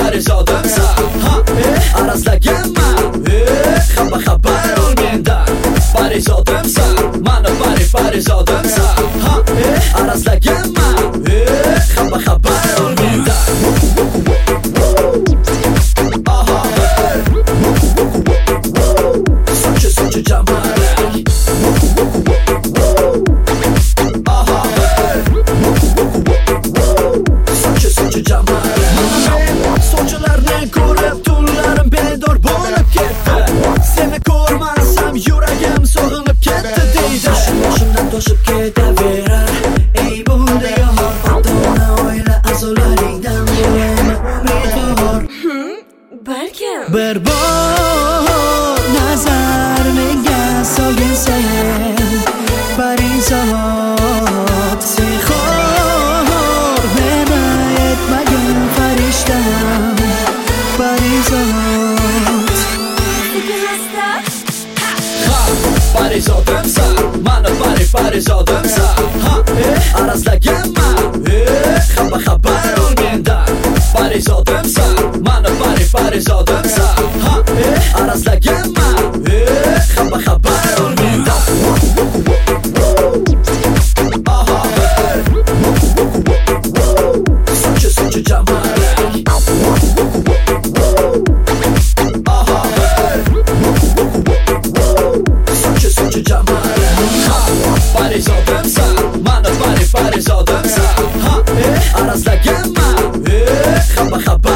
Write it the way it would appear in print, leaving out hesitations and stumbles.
parizodimsan, arazlaganman, xabar olgandan. Parizodimsan, mana parizodimsan, arazlaganman, xabar olgandan. Sochi jamalak. Sochi jamalak. Sochilarni ko'rib tunlarim bedor bo'lib ketdi. Seni ko'rmasam yuragim sog'inib ketdi deydi. Boshimdan toshib ketaverar. Ey bu nigor, ota-ona oila a'zolaringdan bo'laman umidvor. Balkim Bir bor nazar menga solgin sen, parizod sehor meni etmagin farishtam, parizod. Parizodimsan, mana parizodimsan, arazlaganman, xabar olgandan. Parizodimsan, mana parizodimsan, arazlaganman, xabar olgandan. Sochi jamalak. Sochi jamalak. Parizodimsan, mana parizodimsan, arazlaganman, xabar